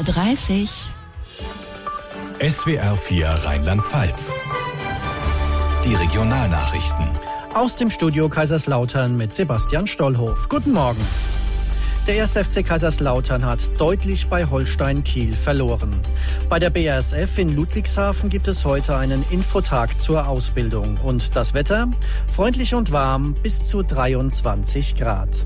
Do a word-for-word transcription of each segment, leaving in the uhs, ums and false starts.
dreißig Uhr. S W R vier Rheinland-Pfalz. Die Regionalnachrichten. Aus dem Studio Kaiserslautern mit Sebastian Stollhof. Guten Morgen. Der erste F C Kaiserslautern hat deutlich bei Holstein Kiel verloren. Bei der B A S F in Ludwigshafen gibt es heute einen Infotag zur Ausbildung. Und das Wetter? Freundlich und warm bis zu dreiundzwanzig Grad.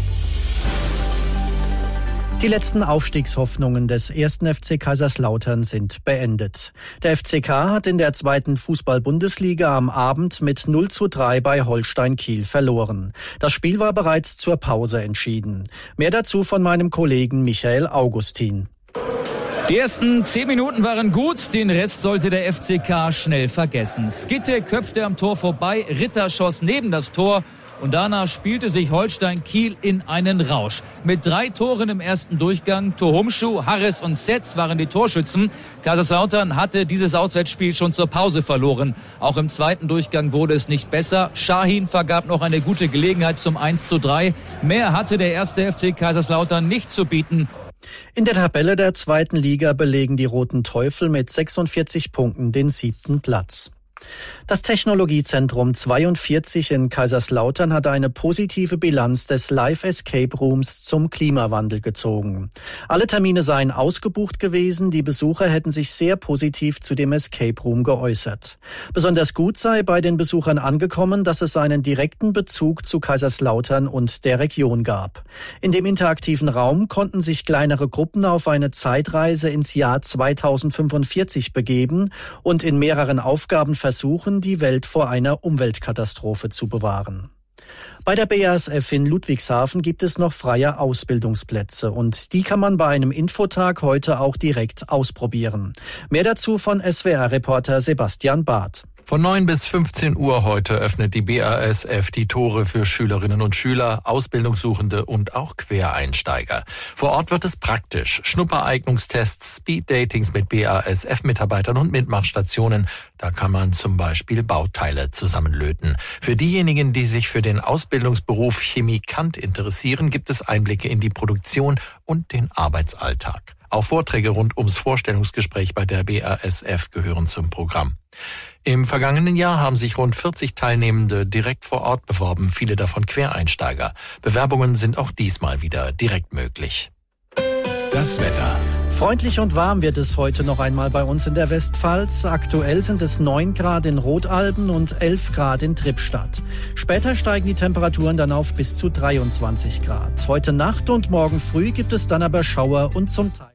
Die letzten Aufstiegshoffnungen des ersten F C Kaiserslautern sind beendet. Der F C K hat in der zweiten Fußball-Bundesliga am Abend mit null zu drei bei Holstein Kiel verloren. Das Spiel war bereits zur Pause entschieden. Mehr dazu von meinem Kollegen Michael Augustin. Die ersten zehn Minuten waren gut, den Rest sollte der F C K schnell vergessen. Skitte köpfte am Tor vorbei, Ritter schoss neben das Tor. Und danach spielte sich Holstein Kiel in einen Rausch. Mit drei Toren im ersten Durchgang, Tohumschu, Harris und Setz waren die Torschützen. Kaiserslautern hatte dieses Auswärtsspiel schon zur Pause verloren. Auch im zweiten Durchgang wurde es nicht besser. Shahin vergab noch eine gute Gelegenheit zum eins zu drei. Mehr hatte der erste F C Kaiserslautern nicht zu bieten. In der Tabelle der zweiten Liga belegen die Roten Teufel mit sechsundvierzig Punkten den siebten Platz. Das Technologiezentrum zweiundvierzig in Kaiserslautern hat eine positive Bilanz des Live Escape Rooms zum Klimawandel gezogen. Alle Termine seien ausgebucht gewesen, die Besucher hätten sich sehr positiv zu dem Escape Room geäußert. Besonders gut sei bei den Besuchern angekommen, dass es einen direkten Bezug zu Kaiserslautern und der Region gab. In dem interaktiven Raum konnten sich kleinere Gruppen auf eine Zeitreise ins Jahr zweitausendfünfundvierzig begeben und in mehreren Aufgaben versuchen, die Welt vor einer Umweltkatastrophe zu bewahren. Bei der B A S F in Ludwigshafen gibt es noch freie Ausbildungsplätze und die kann man bei einem Infotag heute auch direkt ausprobieren. Mehr dazu von S W R-Reporter Sebastian Barth. Von neun bis fünfzehn Uhr heute öffnet die B A S F die Tore für Schülerinnen und Schüler, Ausbildungssuchende und auch Quereinsteiger. Vor Ort wird es praktisch. Schnuppereignungstests, Speed-Datings mit B A S F-Mitarbeitern und Mitmachstationen. Da kann man zum Beispiel Bauteile zusammenlöten. Für diejenigen, die sich für den Ausbildungsberuf Chemikant interessieren, gibt es Einblicke in die Produktion und den Arbeitsalltag. Auch Vorträge rund ums Vorstellungsgespräch bei der B A S F gehören zum Programm. Im vergangenen Jahr haben sich rund vierzig Teilnehmende direkt vor Ort beworben, viele davon Quereinsteiger. Bewerbungen sind auch diesmal wieder direkt möglich. Das Wetter. Freundlich und warm wird es heute noch einmal bei uns in der Westpfalz. Aktuell sind es neun Grad in Rotalben und elf Grad in Trippstadt. Später steigen die Temperaturen dann auf bis zu dreiundzwanzig Grad. Heute Nacht und morgen früh gibt es dann aber Schauer und zum Teil